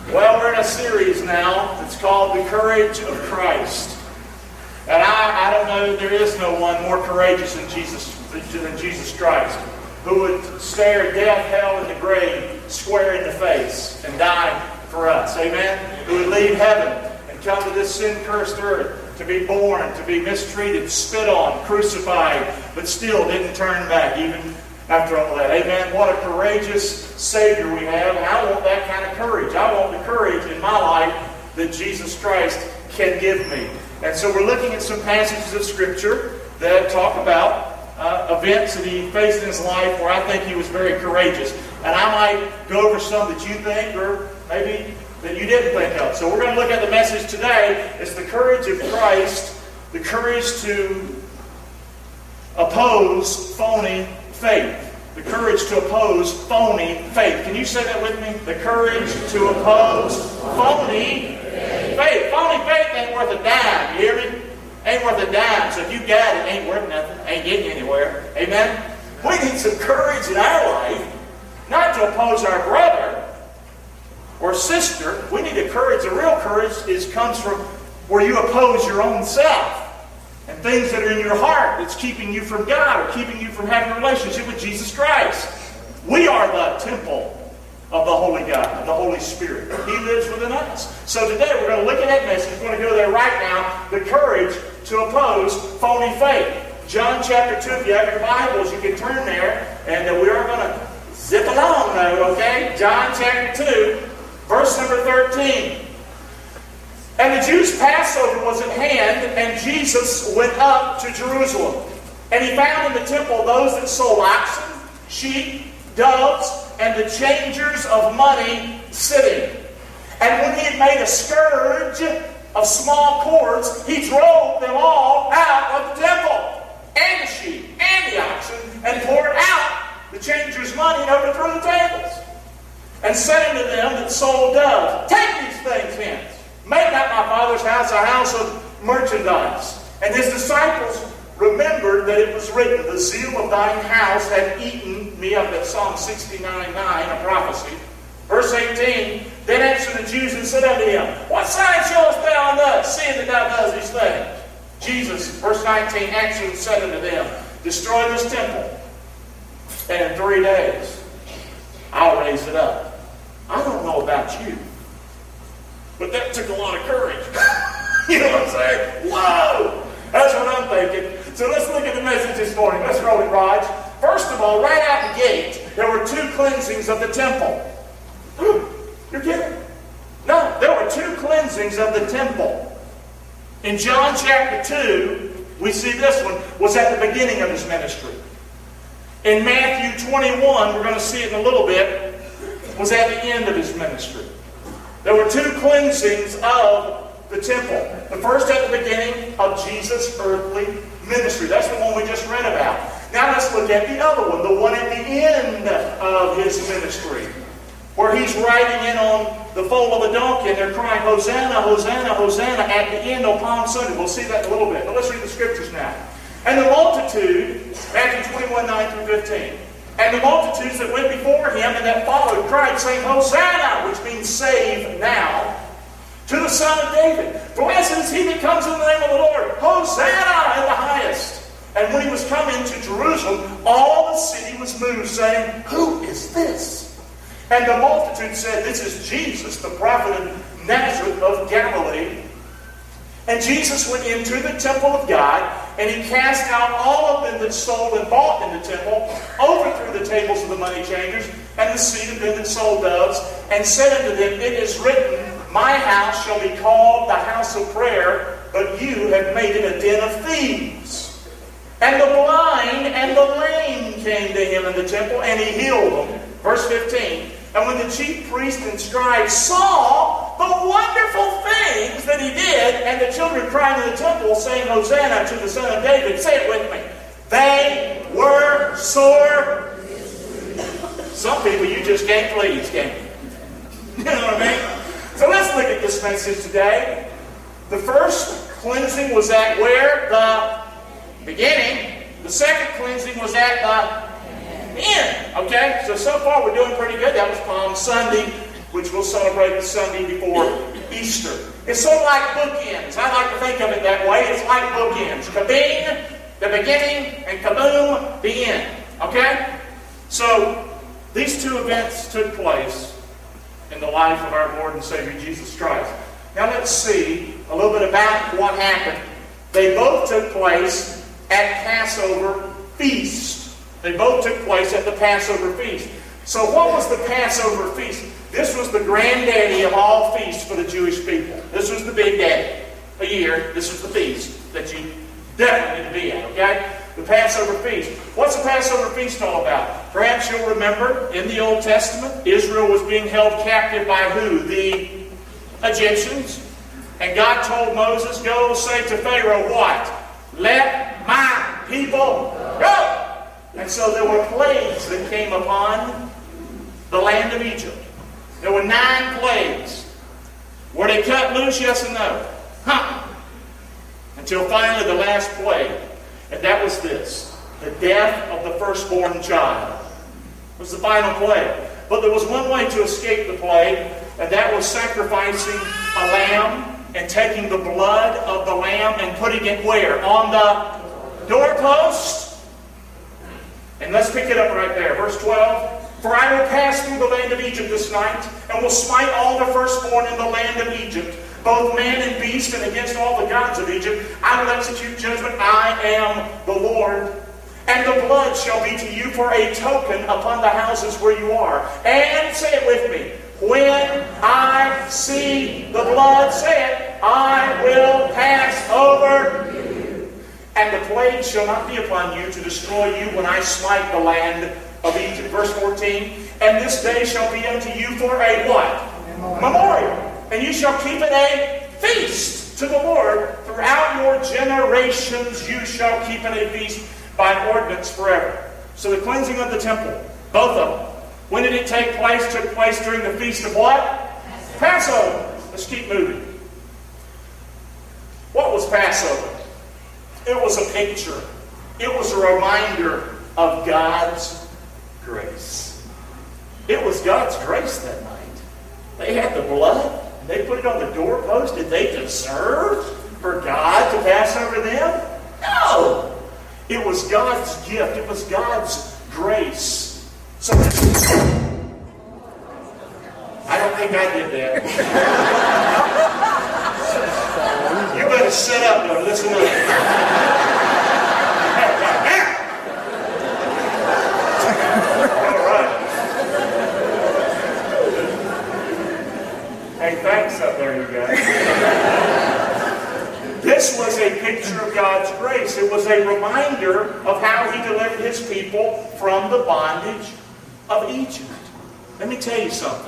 Well, we're in a series now that's called The Courage of Christ. And I don't know, there is no one more courageous than Jesus Christ, who would stare death, hell, and the grave square in the face and die for us. Amen? Who would leave heaven and come to this sin-cursed earth to be born, to be mistreated, spit on, crucified, but still didn't turn back even after all that. Amen? What a courageous Savior we have. And I want that kind of courage. I want the courage in my life that Jesus Christ can give me. And so we're looking at some passages of Scripture that talk about events that he faced in his life where I think he was very courageous. And I might go over some that you think or maybe that you didn't think of. So we're going to look at the message today. It's the courage of Christ, the courage to oppose phony faith. The courage to oppose phony faith. Can you say that with me? The courage to oppose phony faith. Phony faith ain't worth a dime. You hear me? Ain't worth a dime. So if you got it, ain't worth nothing. Ain't getting anywhere. Amen? We need some courage in our life, not to oppose our brother or sister. We need a courage. The real courage comes from where you oppose your own self. And things that are in your heart that's keeping you from God or keeping you from having a relationship with Jesus Christ. We are the temple of the Holy God, the Holy Spirit. He lives within us. So today we're going to look at that message. We're going to go there right now. The courage to oppose phony faith. John chapter 2, if you have your Bibles, you can turn there. And we are going to zip along now, okay? John chapter 2, verse number 13. And the Jews' Passover was at hand, and Jesus went up to Jerusalem. And he found in the temple those that sold oxen, sheep, doves, and the changers of money sitting. And when he had made a scourge of small cords, he drove them all out of the temple, and the sheep, and the oxen, and poured out the changers' money and overthrew the tables. And said unto them that sold doves, Take these things hence. Make not my Father's house a house of merchandise. And his disciples remembered that it was written, The zeal of thine house hath eaten me up. That's Psalm 69:9, a prophecy. Verse 18, Then answered the Jews and said unto him, What sign showest thou unto us, seeing that thou doest these things? Jesus, verse 19, answered and said unto them, Destroy this temple, and in 3 days I'll raise it up. I don't know about you, but that took a lot of courage. You know what I'm saying? Whoa! That's what I'm thinking. So let's look at the message this morning. Let's roll it, Raj. First of all, right out the gate, there were 2 cleansings of the temple. You're kidding? No, there were 2 cleansings of the temple. In John chapter 2, we see this one was at the beginning of his ministry. In Matthew 21, we're going to see it in a little bit, was at the end of his ministry. There were 2 cleansings of the temple. The first at the beginning of Jesus' earthly ministry. That's the one we just read about. Now let's look at the other one, the one at the end of his ministry, where he's riding in on the foal of a donkey and they're crying, Hosanna, Hosanna, Hosanna, at the end of Palm Sunday. We'll see that in a little bit. But let's read the scriptures now. And the multitude, Matthew 21, 9 through 15. And the multitudes that went before him and that followed cried, saying, Hosanna, which means save now, to the Son of David. For blessed is he that comes in the name of the Lord. Hosanna in the highest. And when he was come into Jerusalem, all the city was moved, saying, Who is this? And the multitude said, This is Jesus, the prophet of Nazareth of Galilee. And Jesus went into the temple of God, and he cast out all of them that sold and bought in the temple, overthrew the tables of the money changers, and the seat of them that sold doves, and said unto them, It is written, My house shall be called the house of prayer, but you have made it a den of thieves. And the blind and the lame came to him in the temple, and he healed them. Verse 15. And when the chief priests and scribes saw the wonderful things that he did, and the children crying in the temple, saying, Hosanna to the Son of David, say it with me, they were sore. Some people you just can't please, can't you? You know what I mean? So let's look at this message today. The first cleansing was at where? The beginning. The second cleansing was at the end. Okay? So far we're doing pretty good. That was Palm Sunday which we'll celebrate the Sunday before Easter. It's sort of like bookends. I like to think of it that way. It's like bookends. Kabing, the beginning, and kaboom, the end. Okay? So, these two events took place in the life of our Lord and Savior Jesus Christ. Now let's see a little bit about what happened. They both took place at Passover feast. They both took place at the Passover feast. So what was the Passover feast? This was the granddaddy of all feasts for the Jewish people. This was the big daddy. A year, this was the feast that you definitely need to be at, okay? The Passover feast. What's the Passover feast all about? Perhaps you'll remember in the Old Testament, Israel was being held captive by who? The Egyptians. And God told Moses, go say to Pharaoh, what? Let my people go! And so there were plagues that came upon the land of Egypt. There were 9 plagues. Were they cut loose? Yes and no? Until finally the last plague. And that was this. The death of the firstborn child. It was the final plague. But there was one way to escape the plague, and that was sacrificing a lamb and taking the blood of the lamb and putting it where? On the doorpost. And let's pick it up right there. Verse 12. For I will pass through the land of Egypt this night, and will smite all the firstborn in the land of Egypt, both man and beast, and against all the gods of Egypt I will execute judgment. I am the Lord. And the blood shall be to you for a token upon the houses where you are. And, say it with me, when I see the blood, say it, I will pass over you. And the plague shall not be upon you to destroy you when I smite the land of Egypt. Verse 14, and this day shall be unto you for a what? Memorial. And you shall keep it a feast to the Lord. Throughout your generations you shall keep it a feast by ordinance forever. So the cleansing of the temple, both of them. When did it take place? Took place during the feast of what? Passover. Let's keep moving. What was Passover? It was a picture. It was a reminder of God's grace. It was God's grace that night. They had the blood. They put it on the doorpost. Did they deserve for God to pass over them? No. It was God's gift. It was God's grace. So, I don't think I did that. You better sit up and listen up. Hey, thanks up there, you guys. This was a picture of God's grace. It was a reminder of how He delivered His people from the bondage of Egypt. Let me tell you something.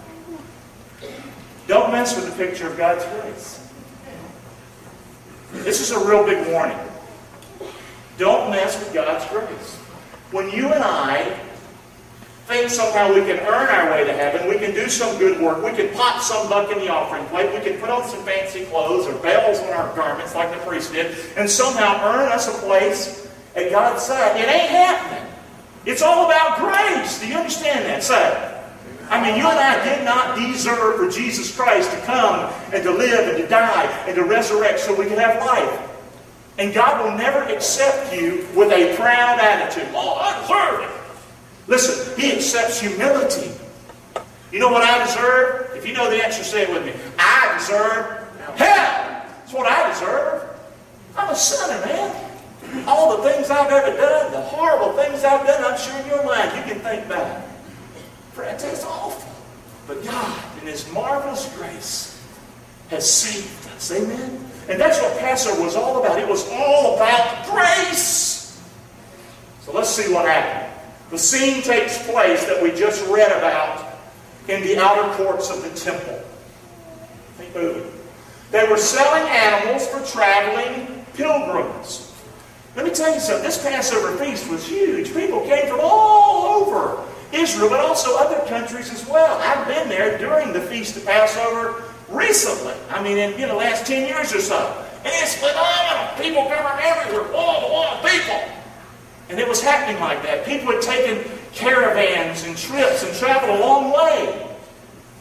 Don't mess with the picture of God's grace. This is a real big warning. Don't mess with God's grace. When you and I think somehow we can earn our way to heaven, we can do some good work, we can pop some buck in the offering plate, we can put on some fancy clothes or bells on our garments like the priest did, and somehow earn us a place at God's side. It ain't happening. It's all about grace. Do you understand that? Say, I mean, you and I did not deserve for Jesus Christ to come and to live and to die and to resurrect so we can have life. And God will never accept you with a proud attitude. Oh, I deserve it. Listen, He accepts humility. You know what I deserve? If you know the answer, say it with me. I deserve hell. That's what I deserve. I'm a sinner, man. All the things I've ever done, the horrible things I've done, I'm sure in your mind you can think back. Friends, it's awful. But God, in His marvelous grace, has saved us. Amen? And that's what Passover was all about. It was all about grace. So let's see what happened. The scene takes place that we just read about in the outer courts of the temple. Keep moving. They were selling animals for traveling pilgrims. Let me tell you something. This Passover feast was huge. People came from all over Israel, but also other countries as well. I've been there during the Feast of Passover recently. I mean, in the last 10 years or so. And it's phenomenal. People come from everywhere. Wall to wall people. And it was happening like that. People had taken caravans and trips and traveled a long way.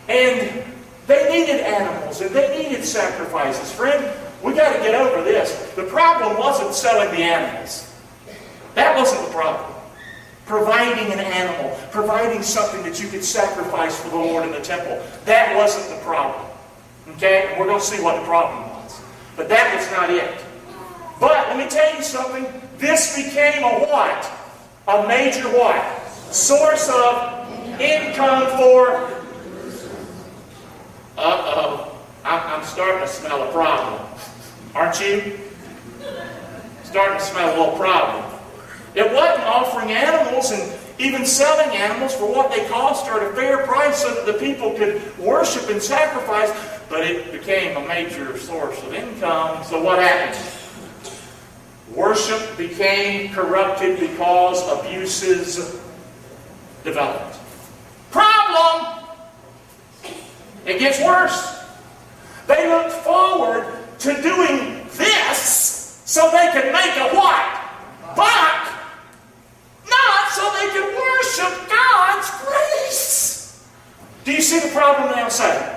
And they needed animals and they needed sacrifices. Friend, we got to get over this. The problem wasn't selling the animals. That wasn't the problem. Providing an animal, providing something that you could sacrifice for the Lord in the temple, that wasn't the problem. Okay? And we're going to see what the problem was. But that was not it. But let me tell you something. This became a what? A major what? Source of income for... Uh-oh. I'm starting to smell a problem. Aren't you? Starting to smell a little problem. It wasn't offering animals and even selling animals for what they cost or at a fair price so that the people could worship and sacrifice, but it became a major source of income. So what happened? Worship became corrupted because abuses developed. Problem! It gets worse. They looked forward to doing this so they could make a what? Buck! Not so they could worship God's grace. Do you see the problem now, say?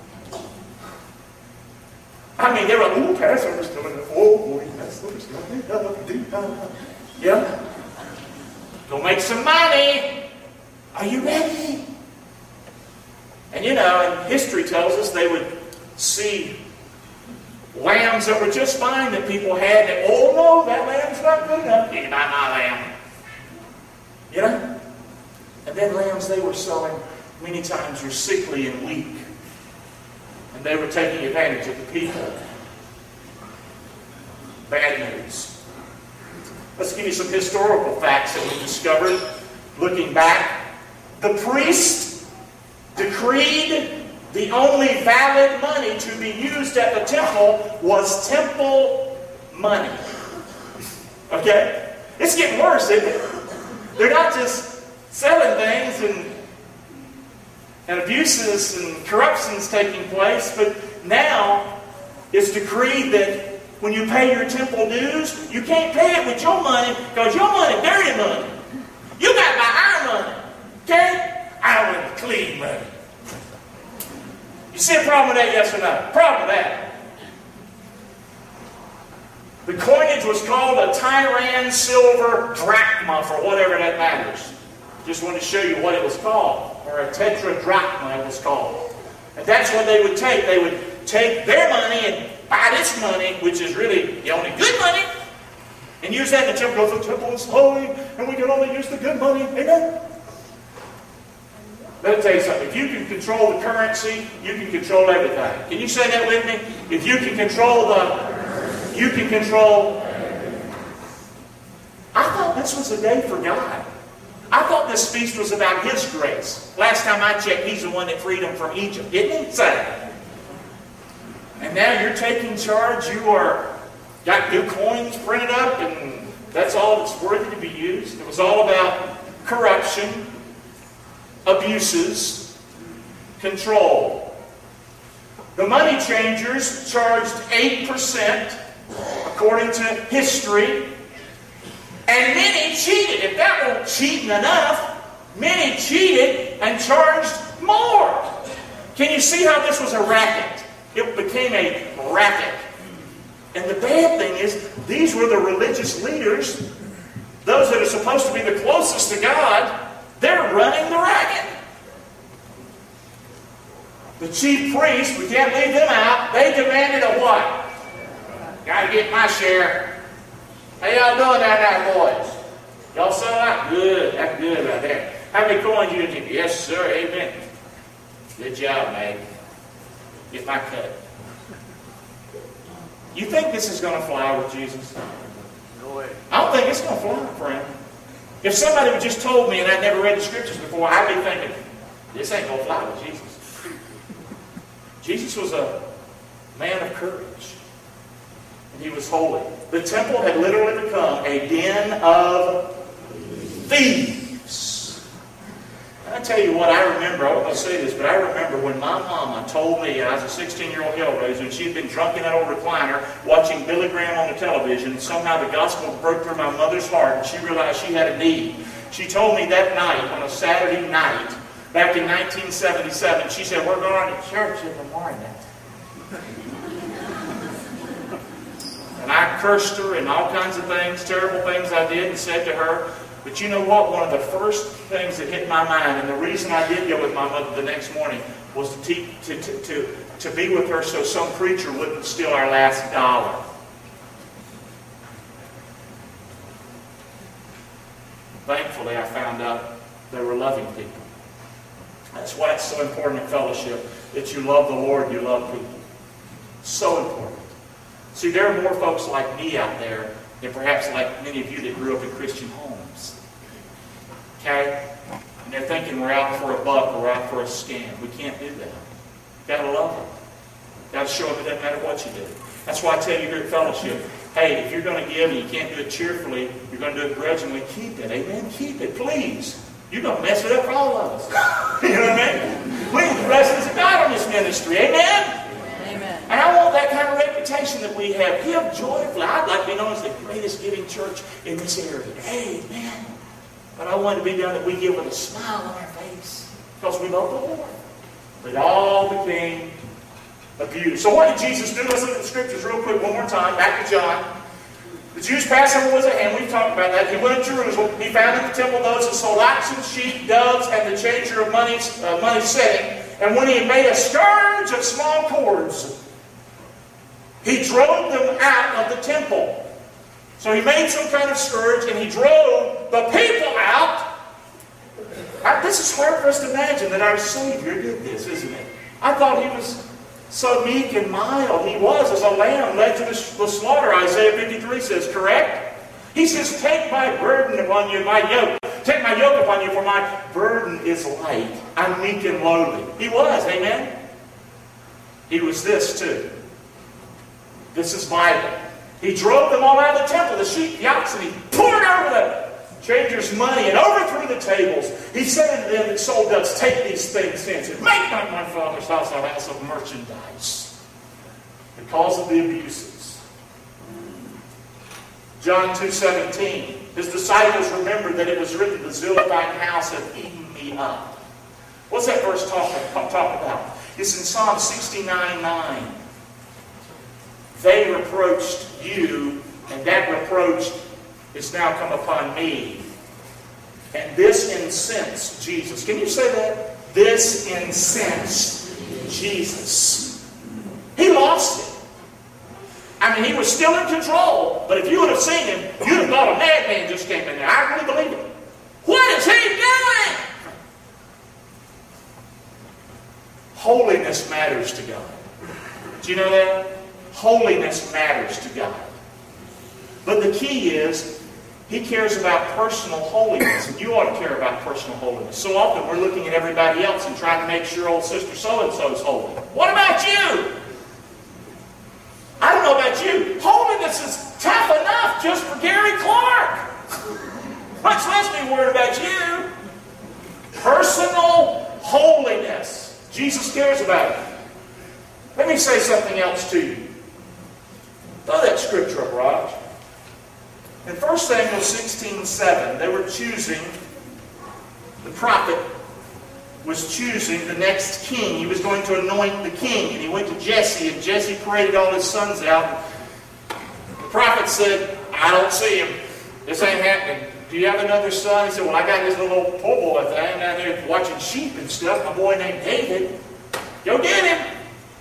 I mean, they were like, ooh, Passover's coming up. Oh, boy, Passover's coming up. Yeah? Go make some money. Are you ready? And you know, and history tells us they would see lambs that were just fine that people had. And, oh, no, that lamb's not good enough. You can buy my lamb. You know? And then lambs they were selling many times were sickly and weak. And they were taking advantage of the people. Bad news. Let's give you some historical facts that we discovered looking back. The priest decreed the only valid money to be used at the temple was temple money. Okay? It's getting worse, isn't it? They're not just selling things and abuses and corruptions taking place, but now it's decreed that when you pay your temple dues, you can't pay it with your money because your money is dirty money. You got to buy our money. Okay? Our clean money. You see a problem with that, yes or no? Problem with that. The coinage was called a Tyran silver drachma, for whatever that matters. Just want to show you what it was called. Or a tetradrachma it was called. And that's what they would take. They would take their money and buy this money, which is really the only good money, and use that in the temple because the temple is holy, and we can only use the good money. Amen? Let me tell you something. If you can control the currency, you can control everything. Can you say that with me? If you can control you can control. I thought this was a day for God. I thought this feast was about His grace. Last time I checked, He's the one that freed them from Egypt. Didn't He? Say. And now you're taking charge. You got new coins printed up, and that's all that's worthy to be used. It was all about corruption, abuses, control. The money changers charged 8%, according to history. And many cheated. If that weren't cheating enough, many cheated and charged more. Can you see how this was a racket? It became a racket. And the bad thing is, these were the religious leaders, those that are supposed to be the closest to God, they're running the racket. The chief priests, we can't leave them out, they demanded a what? Gotta get my share. How y'all doing down there, boys? Y'all sell out? Good. That's good right there. How many coins you give? Yes, sir. Amen. Good job, man. Get my cut. You think this is going to fly with Jesus? No way. I don't think it's going to fly, friend. If somebody would just told me and I'd never read the scriptures before, I'd be thinking, this ain't going to fly with Jesus. Jesus was a man of courage. He was holy. The temple had literally become a den of thieves. And I tell you what, I remember, I wasn't going to say this, but I remember when my mama told me, I was a 16-year-old hellraiser, and she had been drunk in that old recliner, watching Billy Graham on the television, and somehow the gospel broke through my mother's heart, and she realized she had a need. She told me that night, on a Saturday night, back in 1977. She said, we're going to church in the morning. And I cursed her and all kinds of things, terrible things I did and said to her. But you know what? One of the first things that hit my mind, and the reason I did go with my mother the next morning, was to be with her so some preacher wouldn't steal our last dollar. Thankfully, I found out they were loving people. That's why it's so important in fellowship, that you love the Lord, you love people. So important. See, there are more folks like me out there than perhaps like many of you that grew up in Christian homes. Okay? And they're thinking we're out for a buck or we're out for a scam. We can't do that. You've got to love them. You've got to show them it doesn't matter what you do. That's why I tell you here at Fellowship, hey, if you're going to give and you can't do it cheerfully, you're going to do it grudgingly, keep it. Amen? Keep it, please. You're going to mess it up for all of us. You know what I mean? We need the blessings of God on this ministry. Amen? Amen. And I want that kind of reputation that we have. Give joyfully. I'd like to be known as the greatest giving church in this area. Amen. But I want to be known that we give with a smile on our face because we love the Lord. But it all became abused. So what did Jesus do? Let's look at the scriptures real quick one more time. Back to John. The Jews' Passover was at hand. We've talked about that. He went to Jerusalem. He found in the temple those that sold oxen, sheep, doves, and the changer of money setting. And when he had made a scourge of small cords, he drove them out of the temple. So he made some kind of scourge and he drove the people out. This is hard for us to imagine that our Savior did this, isn't it? I thought he was so meek and mild. He was as a lamb led to the slaughter, Isaiah 53 says, correct? He says, take my burden upon you, my yoke. Take my yoke upon you, for my burden is light. I'm meek and lowly. He was, amen? He was this too. This is Bible. He drove them all out of the temple, the sheep, the oxen. He poured over the changers' money and overthrew the tables. He said to them that sold doves, take these things hence and make not my Father's house a house of merchandise. Because of the abuses. John 2:17. His disciples remembered that it was written, the zeal of thine house hath eaten me up. What's that verse talk about? It's in Psalm 69:9. They reproached you, and that reproach is now come upon me. And this incensed Jesus. Can you say that? This incensed Jesus. He lost it. I mean, he was still in control, but if you would have seen him, you'd have thought a madman just came in there. I really believe it. What is he doing? Holiness matters to God. Do you know that? Holiness matters to God. But the key is, he cares about personal holiness, and you ought to care about personal holiness. So often we're looking at everybody else and trying to make sure old sister so-and-so is holy. What about you? I don't know about you. Holiness is tough enough just for Gary Clark. Much less be worried about you. Personal holiness. Jesus cares about it. Let me say something else to you. Throw that scripture up, Raj. In 1 Samuel 16:7, they were choosing, the prophet was choosing the next king. He was going to anoint the king. And he went to Jesse, and Jesse paraded all his sons out. The prophet said, I don't see him. This ain't happening. Do you have another son? He said, well, I got this little poor boy thing down here watching sheep and stuff. My boy named David. Go get him.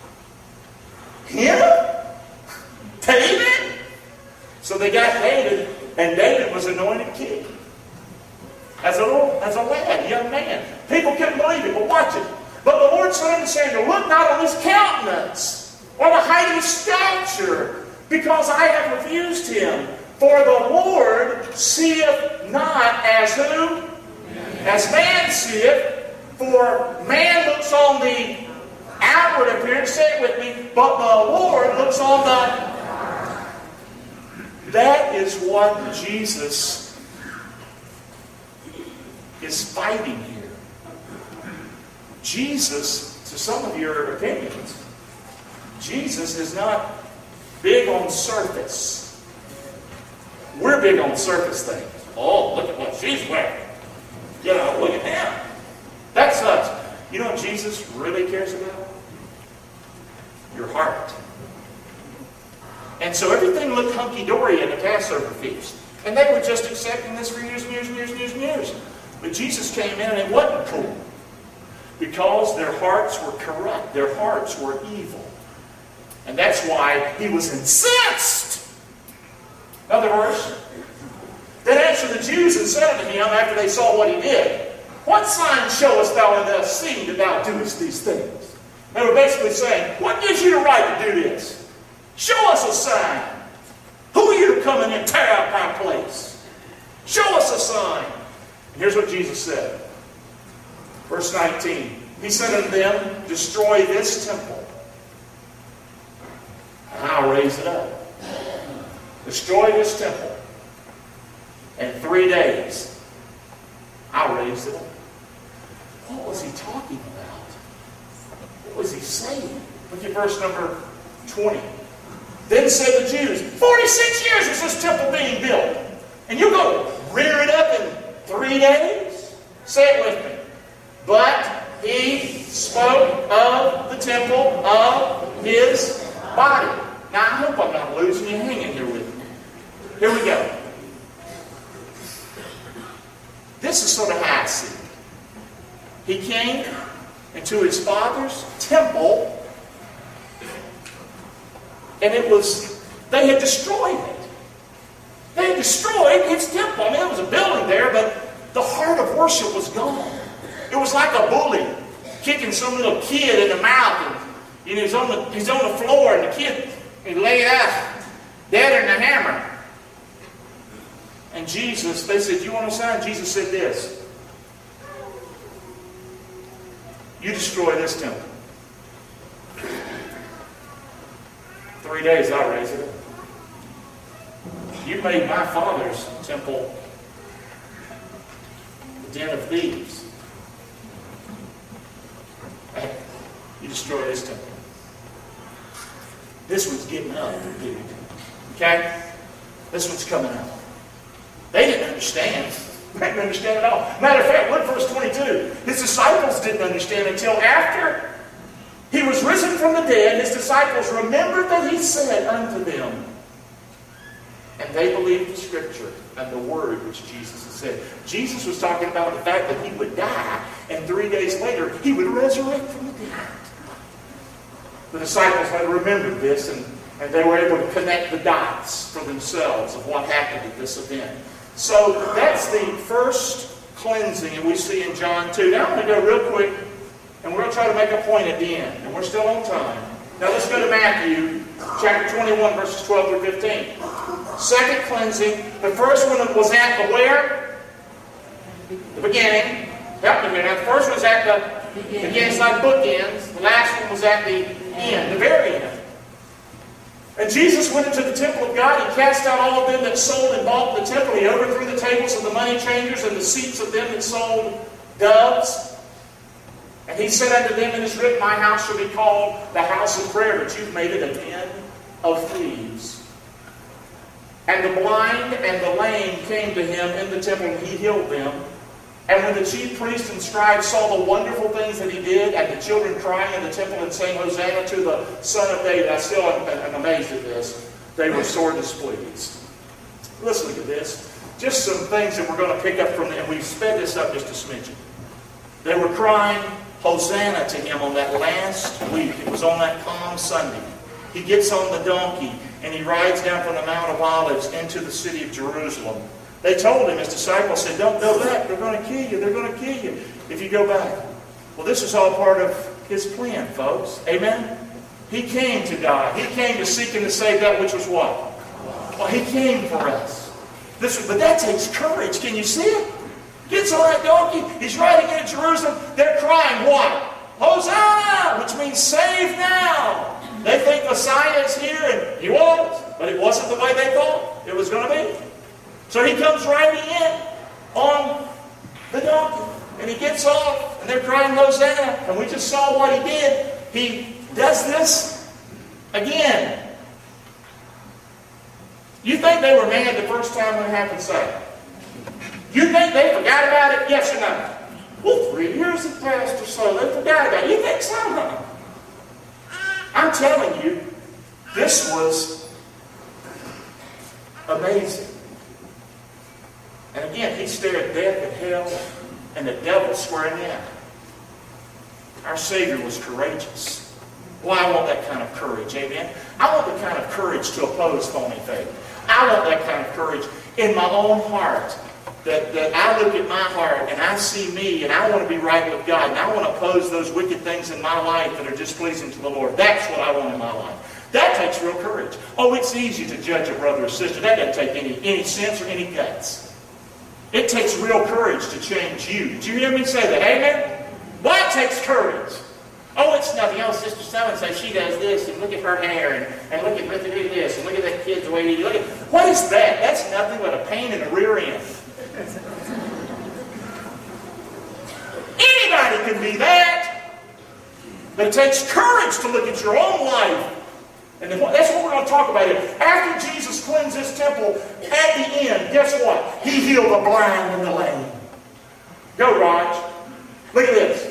Him? David? So they got David, and David was anointed king. As a lad, young man. People couldn't believe it, but watch it. But the Lord said unto Samuel, look not on his countenance, or the height of his stature, because I have refused him. For the Lord seeth not as who? As man seeth. For man looks on the outward appearance, say it with me, but the Lord looks on the... That is what Jesus is fighting here. Jesus, to some of your opinions, Jesus is not big on surface. We're big on surface things. Oh, look at what she's wearing. You know, look at him. That's us. You know what Jesus really cares about? Your heart. And so everything looked hunky-dory at the Passover feast. And they were just accepting this for years and years and years and years and years. But Jesus came in and it wasn't cool. Because their hearts were corrupt. Their hearts were evil. And that's why he was incensed. Another verse. Then answered the Jews and said unto him, after they saw what he did, What sign showest thou unto us, seeing that thou doest these things? They were basically saying, what gives you the right to do this? Show us a sign. Who are you to come in and tear out my place? Show us a sign. And here's what Jesus said. Verse 19. He said unto them, Destroy this temple, and I'll raise it up. Destroy this temple. In 3 days, I'll raise it up. What was he talking about? What was he saying? Look at verse number 20. Then said the Jews, 46 years is this temple being built, and you're going to rear it up in 3 days? Say it with me. But he spoke of the temple of his body. Now, I hope I'm not losing you. Hang in here with me. Here we go. This is sort of how I see it. He came into his Father's temple, and they had destroyed it. They had destroyed his temple. I mean, there was a building there, but the heart of worship was gone. It was like a bully kicking some little kid in the mouth, and he's on the floor, and the kid he laid out dead in the hammer. And Jesus, they said, you want a sign? Jesus said this. You destroy this temple. 3 days, I'll raise it up. You made my Father's temple a den of thieves. You destroy this temple. This one's getting up, dude. Okay? This one's coming up. They didn't understand. They didn't understand at all. Matter of fact, look verse 22. His disciples didn't understand until after he was risen from the dead. His disciples remembered that he said unto them. And they believed the Scripture and the word which Jesus had said. Jesus was talking about the fact that he would die, and 3 days later he would resurrect from the dead. The disciples had remembered this, and they were able to connect the dots for themselves of what happened at this event. So that's the first cleansing that we see in John 2. Now I'm going to go real quick, and we're going to try to make a point at the end. And we're still on time. Now let's go to Matthew chapter 21, verses 12 through 15. Second cleansing. The first one was at the where? The beginning. Help me here. Now the first one was at the beginning. It's like bookends. The last one was at the end, the very end. And Jesus went into the temple of God. He cast out all of them that sold and bought the temple. He overthrew the tables of the money changers and the seats of them that sold doves. And he said unto them, It is written, My house shall be called the house of prayer, but you've made it a den of thieves. And the blind and the lame came to him in the temple, and he healed them. And when the chief priests and scribes saw the wonderful things that he did, and the children crying in the temple and saying, Hosanna to the Son of David, I still am amazed at this. They were sore displeased. Let's look at this. Just some things that we're going to pick up from them. We've sped this up just a smidgen. They were crying Hosanna to him on that last week. It was on that Palm Sunday. He gets on the donkey, and he rides down from the Mount of Olives into the city of Jerusalem. They told him, his disciples said, Don't go back. They're going to kill you. They're going to kill you if you go back. Well, this is all part of his plan, folks. Amen? He came to die. He came to seek and to save that which was what? Well, he came for us. But that takes courage. Can you see it? Gets on that donkey. He's riding into Jerusalem. They're crying what? Hosanna! Which means save now. They think Messiah is here, and he was. But it wasn't the way they thought it was going to be. So he comes riding in on the donkey. And he gets off, and they're crying Hosanna. And we just saw what he did. He does this again. You think they were mad the first time when it happened? Say. You think they forgot about it? Yes or no? Well, 3 years have passed or so. They forgot about it. You think so, huh? I'm telling you, this was amazing. And again, he stared death and hell and the devil square in the eye. Our Savior was courageous. Well, I want that kind of courage, amen? I want the kind of courage to oppose phony faith. I want that kind of courage in my own heart. That I look at my heart and I see me and I want to be right with God and I want to oppose those wicked things in my life that are displeasing to the Lord. That's what I want in my life. That takes real courage. Oh, it's easy to judge a brother or sister. That doesn't take any sense or any guts. It takes real courage to change you. Did you hear me say that? Amen? Why it takes courage? Oh, it's nothing. Oh, Sister so-and-so, she does this, and look at her hair, and look at this, and look at that kid the way he looks. What is that? That's nothing but a pain in the rear end. Anybody can be that. But it takes courage to look at your own life. And that's what we're going to talk about here. After Jesus cleansed this temple, at the end, guess what? He healed the blind and the lame. Go, Raj. Look at this.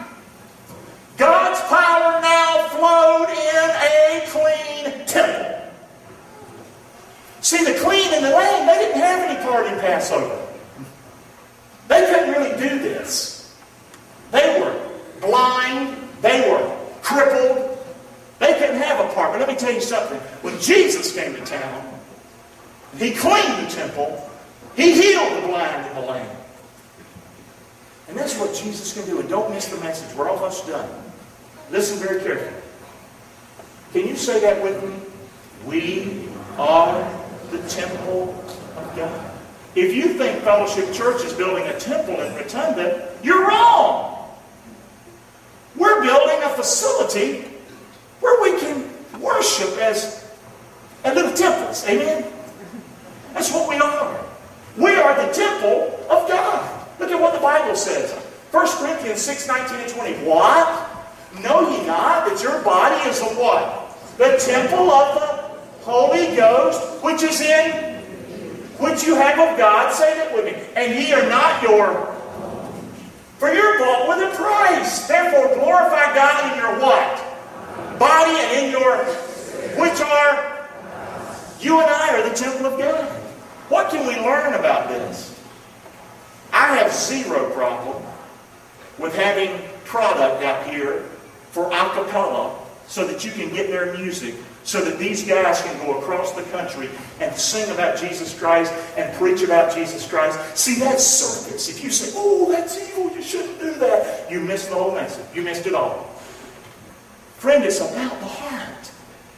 God's power now flowed in a clean temple. See, the clean and the lame, they didn't have any part in Passover. They couldn't really do this. They were blind. They were crippled. They couldn't have a part. But let me tell you something. When Jesus came to town, he cleaned the temple. He healed the blind and the lame. And that's what Jesus can do. And don't miss the message. We're almost done. Listen very carefully. Can you say that with me? We are the temple of God. If you think Fellowship Church is building a temple in Rotunda, you're wrong. We're building a facility where we can worship as little temples. Amen? That's what we are. We are the temple of God. Look at what the Bible says. 1 Corinthians 6:19 and 20. What? Know ye not that your body is the what? The temple of the Holy Ghost, which is in, which you have of God. Say that with me. And ye are not your, for you're bought with a price. Therefore glorify God in your what? Body and in your, which are, you and I are the temple of God. What can we learn about this? I have zero problem with having product out here for a cappella so that you can get their music, so that these guys can go across the country and sing about Jesus Christ and preach about Jesus Christ. See, that's circus. If you say, oh, that's evil, you shouldn't do that, you missed the whole message. You missed it all. Friend, it's about the heart.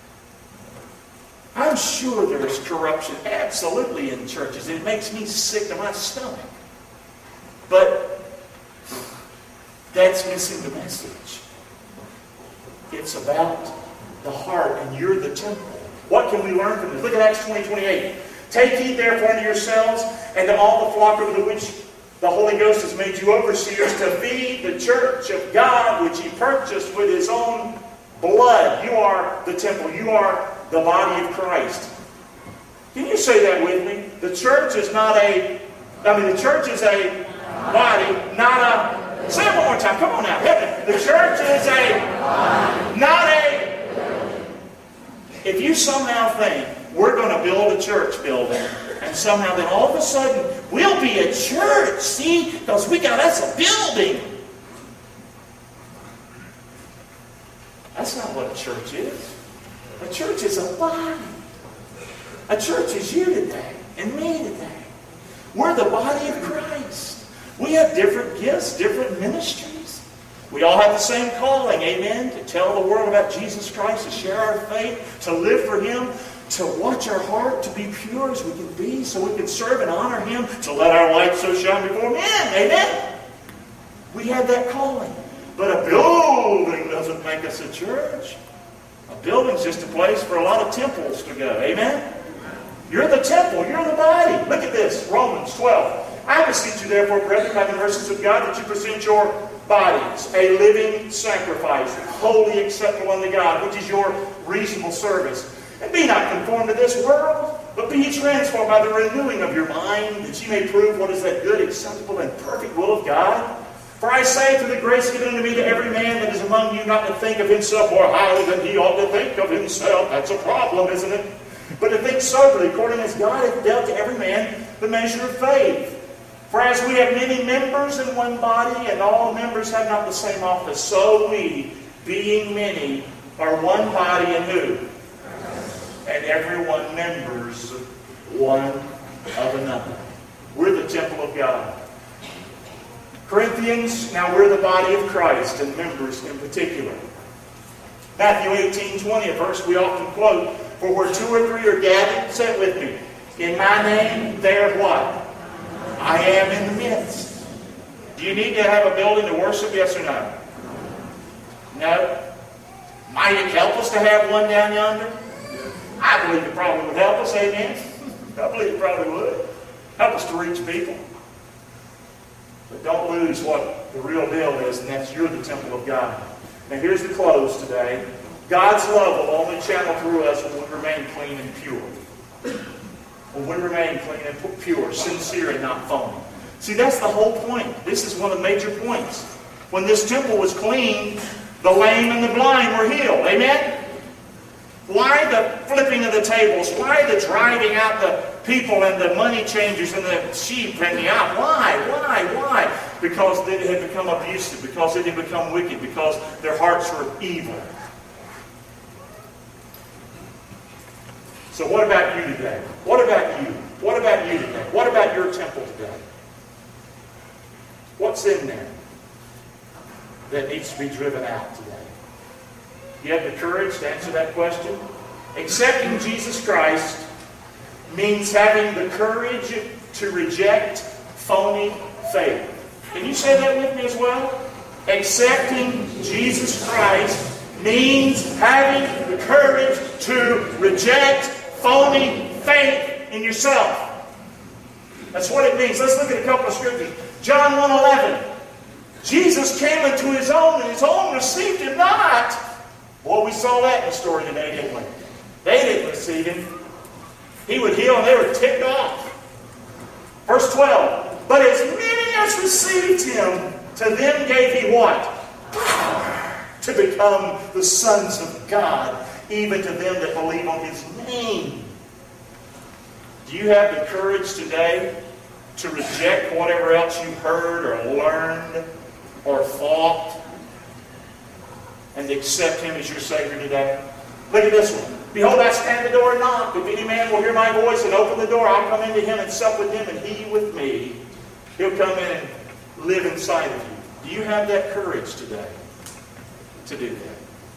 I'm sure there is corruption absolutely in churches. It makes me sick to my stomach. But that's missing the message. It's about the heart, and you're the temple. What can we learn from this? Look at Acts 20:28. Take heed therefore unto yourselves and to all the flock over the which the Holy Ghost has made you overseers, to feed the church of God, which he purchased with his own blood. You are the temple. You are the body of Christ. Can you say that with me? The church is not the church is a body, not a... Say it one more time. Come on now. The church is not a... If you somehow think we're going to build a church building, and somehow then all of a sudden we'll be a church, see? Because that's a building. That's not what a church is. A church is a body. A church is you today and me today. We're the body of Christ. We have different gifts, different ministries. We all have the same calling, amen, to tell the world about Jesus Christ, to share our faith, to live for Him, to watch our heart, to be pure as we can be, so we can serve and honor Him, to let our light so shine before men, amen. We have that calling. But a building doesn't make us a church. A building's just a place for a lot of temples to go, amen. You're the temple, you're the body. Look at this, Romans 12. I beseech you therefore, brethren, by the mercies of God, that you present your bodies a living sacrifice, holy, acceptable unto God, which is your reasonable service. And be not conformed to this world, but be ye transformed by the renewing of your mind, that ye may prove what is that good, acceptable, and perfect will of God. For I say, through the grace given unto me, to every man that is among you, not to think of himself more highly than he ought to think of himself. That's a problem, isn't it? But to think soberly, according as God hath dealt to every man the measure of faith. For as we have many members in one body, and all members have not the same office, so we, being many, are one body in who? And every one members one of another. We're the temple of God. Corinthians, now we're the body of Christ and members in particular. Matthew 18:20, a verse we often quote, for where 2 or 3 are gathered, say it with me, in my name, there what? I am in the midst. Do you need to have a building to worship, yes or no? No? Might it help us to have one down yonder? I believe it probably would help us, amen? I believe it probably would. Help us to reach people. But don't lose what the real deal is, and that's you're the temple of God. Now here's the close today. God's love will only channel through us when we remain clean and pure. When we remain clean and pure, sincere and not phony. See, that's the whole point. This is one of the major points. When this temple was clean, the lame and the blind were healed. Amen? Why the flipping of the tables? Why the driving out the people and the money changers and the sheep and the ox? Why? Because they had become abusive, because they had become wicked, because their hearts were evil. So what about you today? What about you? What about you today? What about your temple today? What's in there that needs to be driven out today? You have the courage to answer that question? Accepting Jesus Christ means having the courage to reject phony faith. Can you say that with me as well? Accepting Jesus Christ means having the courage to reject phony faith in yourself. That's what it means. Let's look at a couple of scriptures. John 1:11. Jesus came into his own, and his own received him not. Well, we saw that in the story today, didn't we? They didn't receive him. He would heal, and they were ticked off. Verse 12. But as many as received him, to them gave he what? Power to become the sons of God, even to them that believe on his name. Do you have the courage today to reject whatever else you've heard or learned or thought and accept him as your Savior today? Look at this one. Behold, I stand at the door and knock. If any man will hear my voice and open the door, I'll come into him and sup with him and he with me. He'll come in and live inside of you. Do you have that courage today to do that?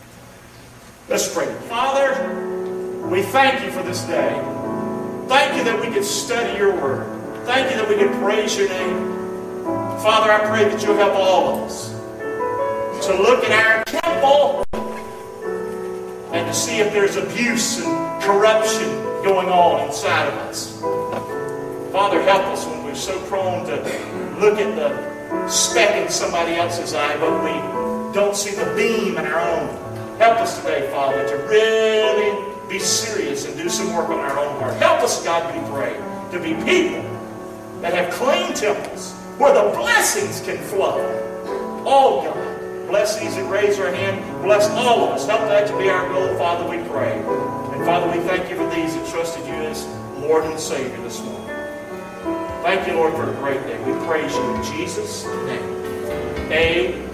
Let's pray. Father, we thank you for this day. Thank you that we could study your word. Thank you that we could praise your name. Father, I pray that you'll help all of us to look at our temple and to see if there's abuse and corruption going on inside of us. Father, help us when we're so prone to look at the speck in somebody else's eye, but we don't see the beam in our own. Help us today, Father, to really be serious and do some work on our own heart. Help us, God, we pray, to be people that have clean temples where the blessings can flow. Oh, God. Bless these that raise their hand. Bless all of us. Help that to be our goal, Father, we pray. And Father, we thank you for these that trusted you as Lord and Savior this morning. Thank you, Lord, for a great day. We praise you in Jesus' name. Amen.